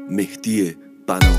مهدی بنا.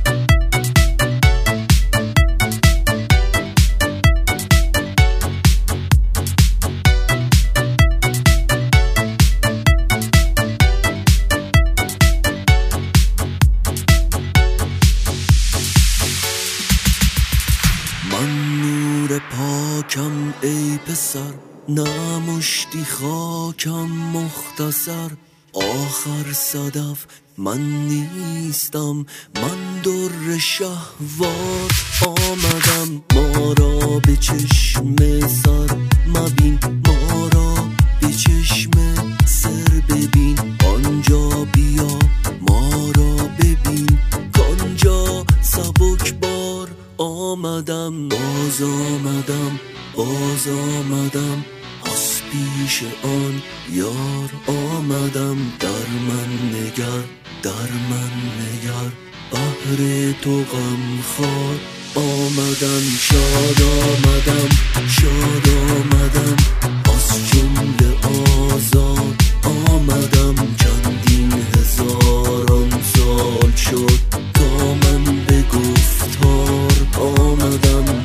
من نور پاکم ای پسر، نه مشتی خاکم مختصر. آخر صدف من نیستم، من در شهوار آمدم. ما را به چشم سر مبین، ما را به چشم سر ببین. آنجا بیا ما را ببین، کانجا سبک بار آمدم. باز آمدم، باز آمدم، از پیش آن یار آمدم. در من نگر، در من نگر، بهر تو غمخوار آمدم. شاد آمدم، شاد آمدم، از جمله آزاد آمدم. چندین هزاران سال شد تا من به گفتار آمدم.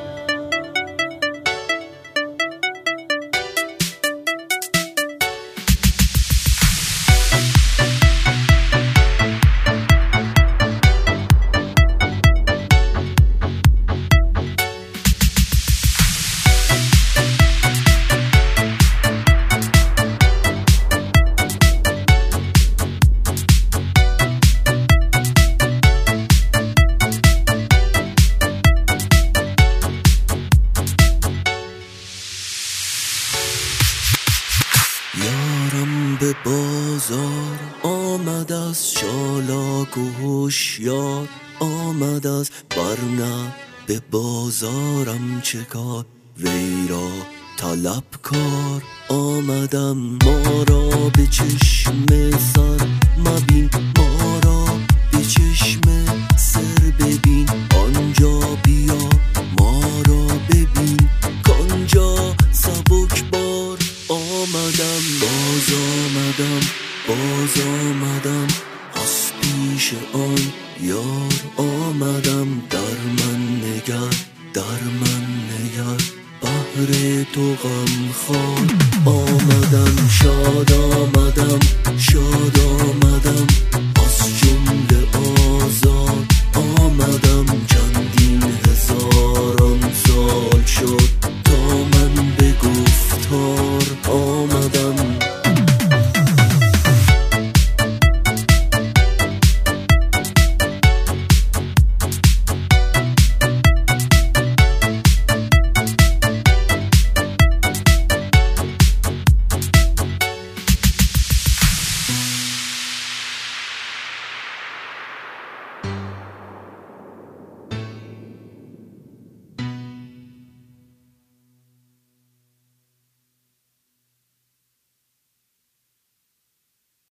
یارم به بازار آمد از چالاک و هوشیار آمد از، ورنه به بازارم چه کار؟ وی را طلبکار آمدم. ما را به چشم سر مبین، ما را به چشم سر ببین. آنجا بیا ما را ببین، کانجا سبک بار آمدم. باز آمدم، باز آمدم، از پیش آن یار آمدم. در من نگر، در من نگر، بهر تو غمخوار آمدم. شاد آمدم، شاد آمدم،